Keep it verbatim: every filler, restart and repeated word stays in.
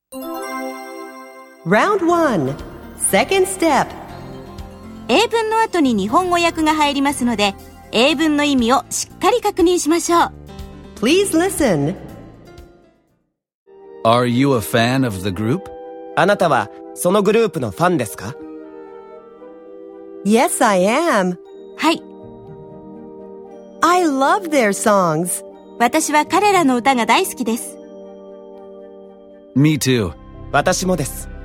Round one, second step. 英文の後に日本語訳が入りますので、英文の意味をしっかり確認しましょう。 Please listen. Are you a fan of the group? あなたはそのグループのファンですか？ Yes, I am. はい。 I love their songs. 私は彼らの歌が大好きです。 Me too. 私もです。